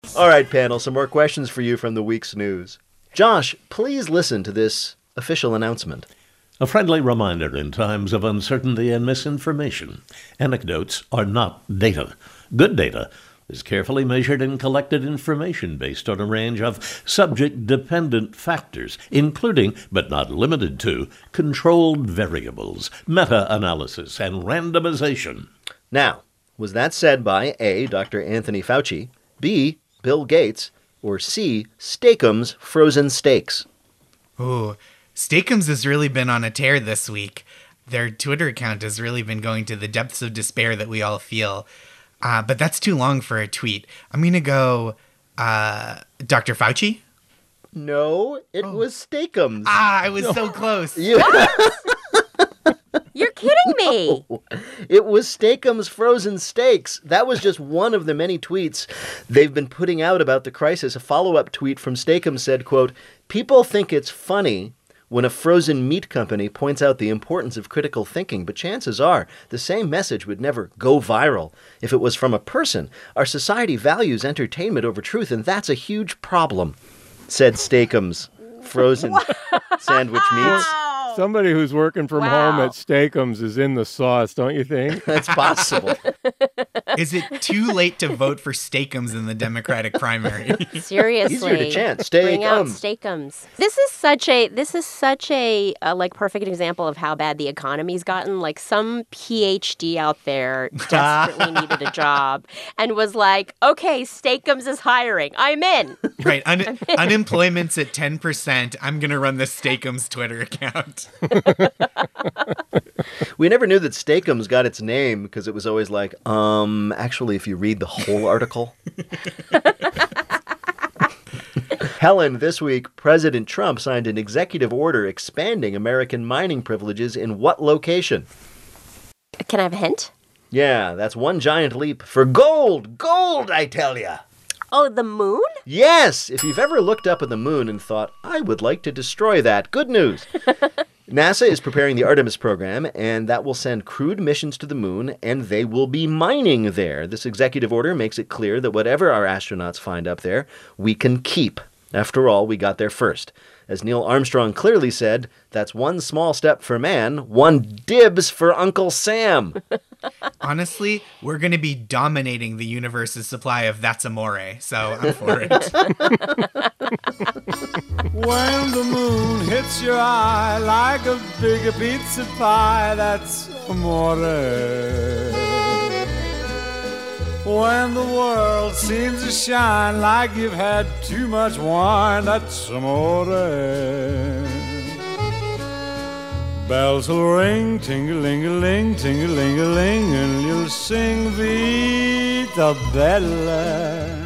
All right, panel, some more questions for you from the week's news. Josh, please listen to this official announcement. A friendly reminder in times of uncertainty and misinformation. Anecdotes are not data. Good data is carefully measured and collected information based on a range of subject-dependent factors, including, but not limited to, controlled variables, meta-analysis, and randomization. Now, was that said by A, Dr. Anthony Fauci, B, Bill Gates, or C, Steakums Frozen Steaks? Ooh, Steakums has really been on a tear this week. Their Twitter account has really been going to the depths of despair that we all feel. But that's too long for a tweet. I'm going to go Dr. Fauci? No, it was Steakums. I was so close. You're kidding me. It was Steakums Frozen Steaks. That was just one of the many tweets they've been putting out about the crisis. A follow-up tweet from Steakums said, quote, "People think it's funny when a frozen meat company points out the importance of critical thinking, but chances are the same message would never go viral if it was from a person. Our society values entertainment over truth, and that's a huge problem," said Steakums Frozen Sandwich Meats. Somebody who's working from home at Steakums is in the sauce, don't you think? That's possible. Is it too late to vote for Steakums in the Democratic primary? Seriously. Easier to chant. Bring out Steakums. This is such a like perfect example of how bad the economy's gotten. Like some PhD out there desperately needed a job and was like, okay, Steakums is hiring. I'm in. Right. Unemployment's at 10%. I'm going to run the Steakums Twitter account. We never knew that Steakums got its name because it was always like, actually, if you read the whole article. Helen, this week, President Trump signed an executive order expanding American mining privileges in what location? Can I have a hint? Yeah, that's one giant leap for gold. Gold, I tell ya. Oh, the moon? Yes! If you've ever looked up at the moon and thought, I would like to destroy that, good news. NASA is preparing the Artemis program, and that will send crewed missions to the moon, and they will be mining there. This executive order makes it clear that whatever our astronauts find up there, we can keep. After all, we got there first. As Neil Armstrong clearly said, that's one small step for man, one dibs for Uncle Sam. Honestly, we're going to be dominating the universe's supply of That's Amore, so I'm for it. When the moon hits your eye like a big pizza pie, that's amore. When the world seems to shine like you've had too much wine, that's amore. Bells will ring, ting-a-ling-a-ling, ting-a-ling-a-ling, and you'll sing Vita Bella.